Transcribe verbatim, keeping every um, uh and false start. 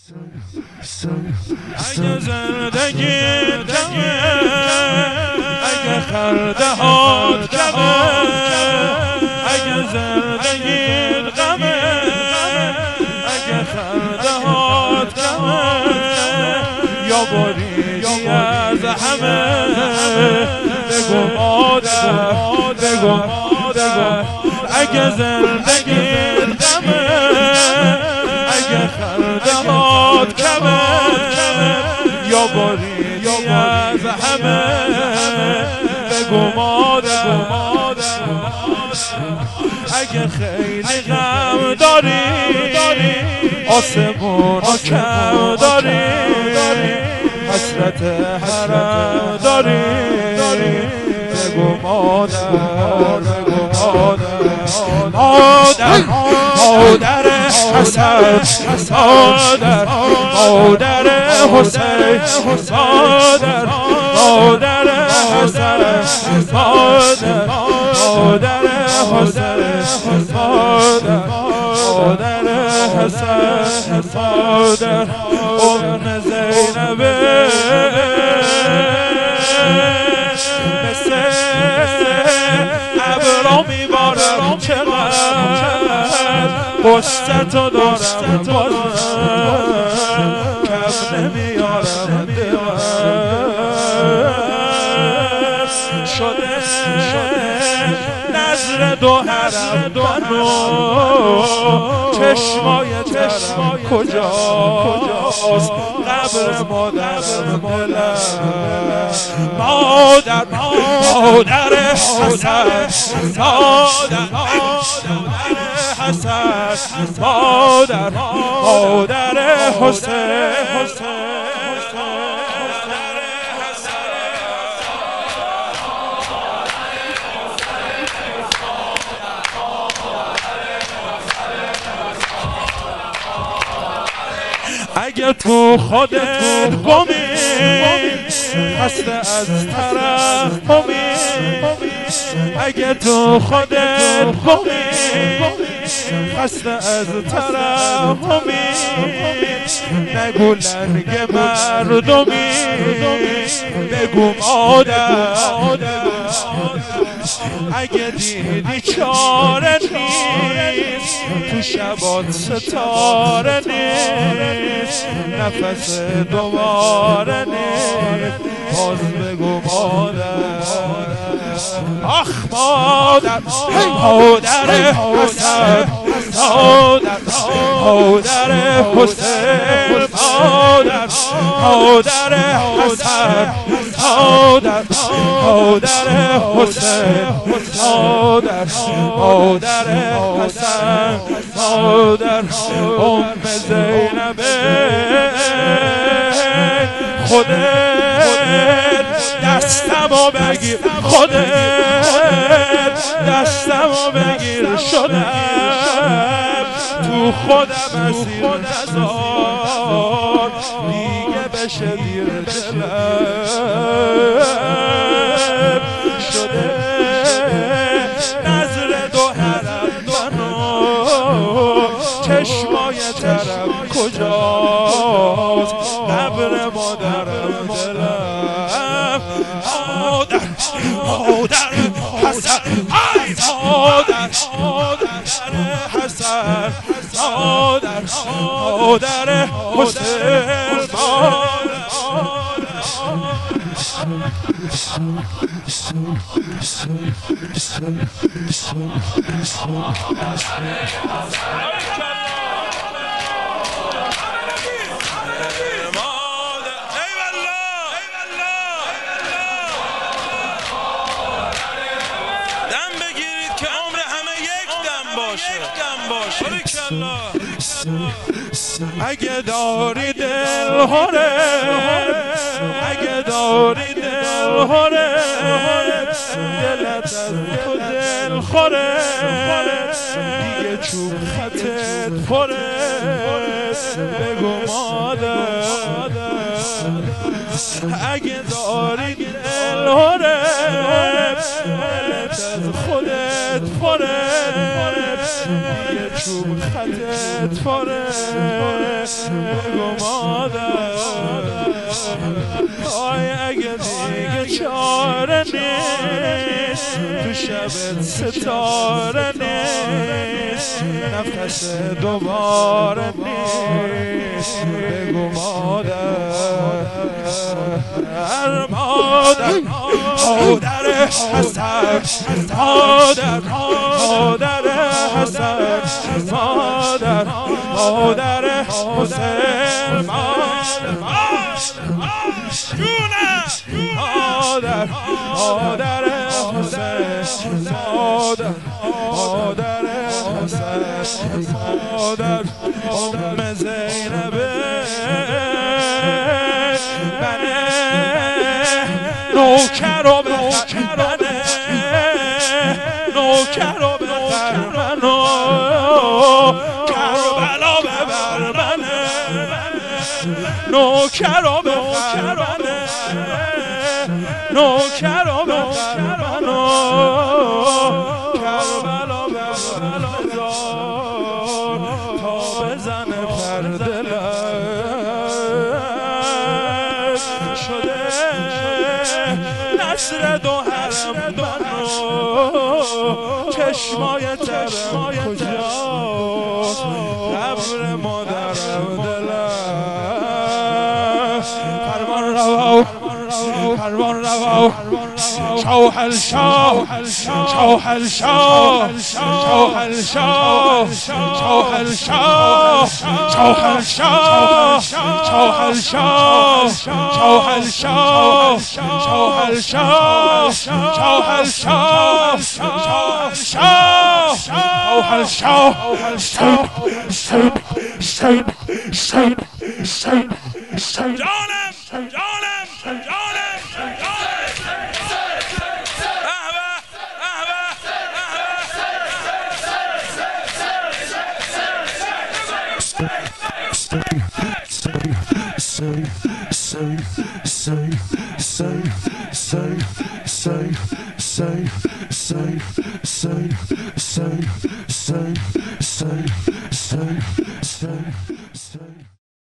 اگه زندگی کمه، اگه خرده هات کمه، اگه زندگی غمه، اگه خرده هات کمه، یا بریدی از همه، بگو مادر، بگو مادر، اگه زندگی غمه، اگه خرده هات کمه، یا بریدی از همه، بگو مادر، اگه خیلی غم داری، آسمون رو کم داری، حسرت حرم داری، بگو مادر، بگو مادر، مادر، مادر حسن، مادر، مادر حسین، مادر، مادر حسن، مادر، مادر حسین، مادر، مادر حسن، مادر ام زینبه، مثل ابرا میبارم چقدر قصتو دارم بازم کم نمیارم دلم شده نظر دو حرم منو چشمای ترم کجاست قبر مادرم دلم مادر مادر حسن مادر حسن مادر مادر حسین اگه تو خودت گمی خسته از ترحمی اگه تو خودت گمی خسته از ترحمی نگو لنگ مردمی بگو مادر اگه دیدی چاره نیست تو شبات ستاره نیست نفس دوباره نیست باز بگو مادر آخ مادر مادر حسن مادر مادر حسین مادر مادر حسن مادر مادر حسین مادر مادر حسن مادر ام زینبه خودت دستمو بگیر خودت دستمو بگیر شدم تو خودم اسیر نزار دیگه بشه دیر دلم شده نظر دو حرم منو چشمای ترم کجاست قبر مادرم دلم مادر مادر حسن ای مادر مادر حسن مادر مادر حسین اگه داری دل هره اگه داری دل هره دلت از تو دل خوره دیگه چوب خطت پره بگو مادر اگه داری دل دل هره دلت از خودت پره دیگه چوب خطت پره بگو مادر آی اگه دیگه چاره نیست تو شبت ستاره نیست نفس دوباره نیست بگو مادر مادر مادر حسن مادر مادر حسن مادر مادر حسین مادر مادر حسین مادر مادر حسین مادر ام زینبه منه نوکر و بخر منه نوکر و بخر منو کربلا ببر منه نوکر و بخر منه نوکر و بخر منو کربلا ببر تا بزنه پر دلت شده نصر دو حرم منو چشمای ترم کجاست قبر مادرم دلم فرمان روا فرمان روا شاه الشاه شاه الشاه شاه الشاه شاه الشاه شاه الشاه شاه الشاه شاه الشاه شاه الشاه شاه الشاه شاه الشاه شاه الشاه سید سید سید سید جانم جانم جانم Save, save, save, save, save, save, save, save, save, save, save, save, save, save, save, save.